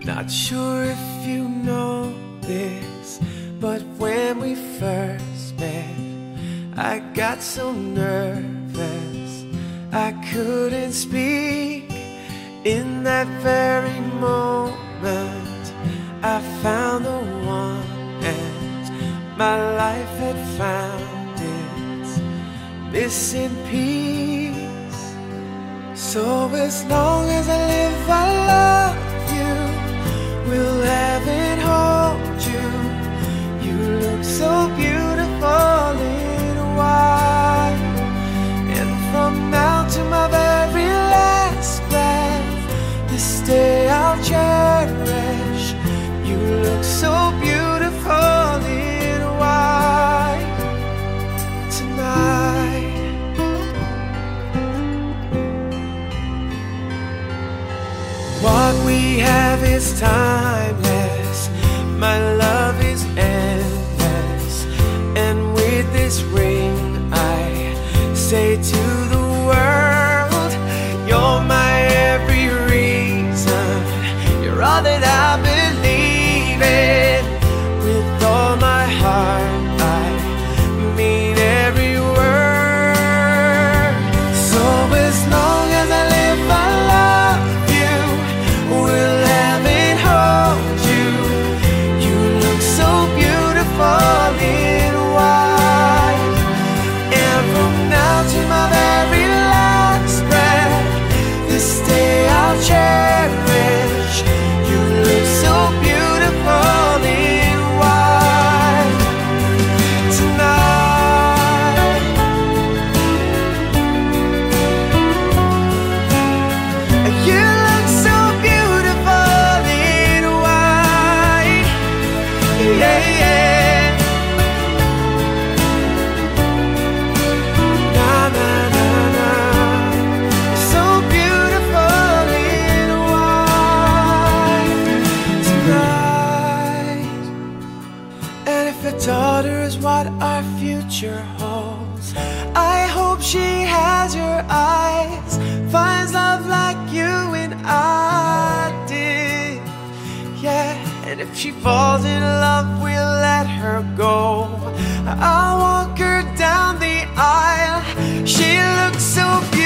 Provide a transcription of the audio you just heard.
Not sure if you know this, but when we first met, I got so nervous I couldn't speak. In that very moment I found the one, and my life had found its missing piece. So as long as I live, I love you, will have and hold you. You look so beautiful in white, and from now to my very last breath, this day I'll cherish. You look so beautiful in white tonight. What we have is timeless, my love is endless, and with this ring I say to the world, you're my every reason, you're all that I believe in. With all my heart I mean every word. So as long as I live, I love you, will have and hold you. You look so beautiful in white, and from now to my very last breath, this day I'll cherish. You look so beautiful in white tonight. You look so beautiful in white, yeah, yeah. Na na na na, so beautiful in white tonight. And if a daughter is what our future holds, I hope she has your eyes, finds love like you and I did, yeah. And if she falls in love, we'll let her go. I'll walk her down the aisle. She looks so beautiful